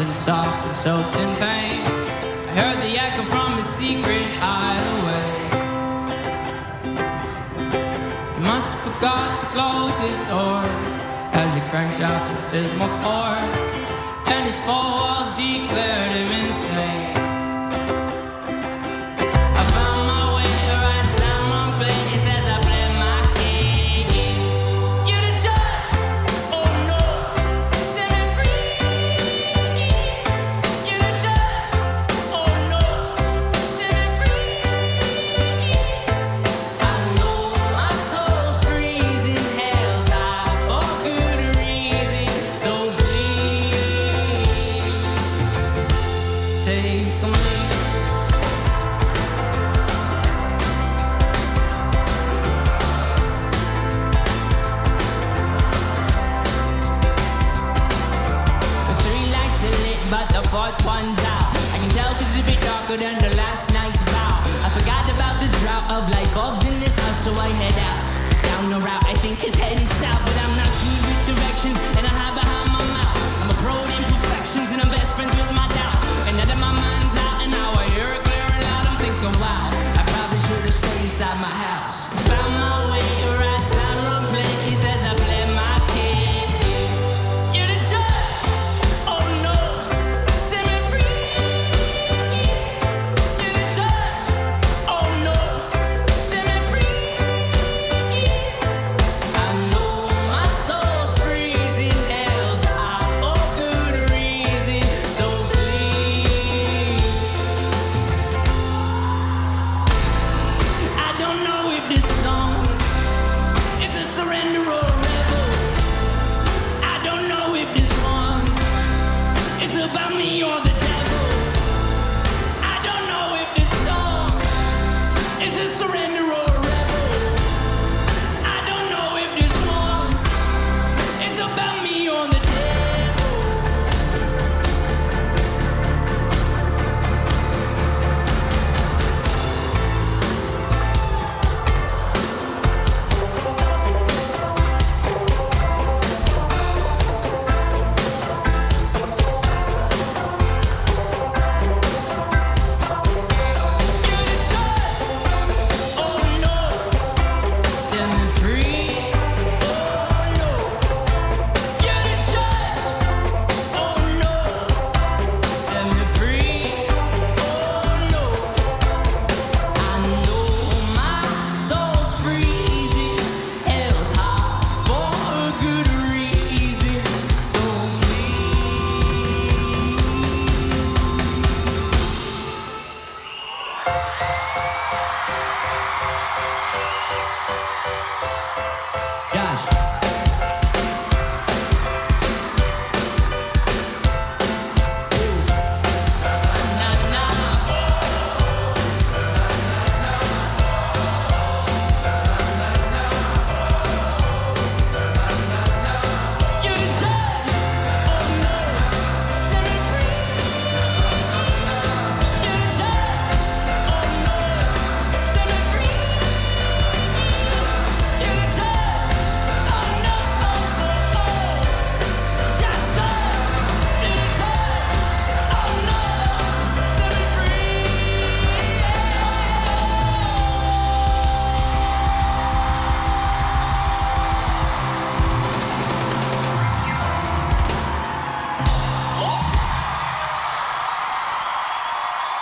something soft and soaked in pain. I heard the echo from his secret hideaway. He must have forgot to close his door as he cranked out his dismal chords, and his four walls declared him insane. I found my way to right time, wrong place as I played my game. You're the judge, oh no, set me free. You're the judge, oh no, set me free. I know my soul's freezing, hell's high for good reason, so please take a minute. The three lights are lit, but the fourth one's out. I can tell 'cause it's a bit darker than the last night's vow. I forgot about the drought of light bulbs in this house, so I head out down the route I think is heading south, but I'm not sure which direction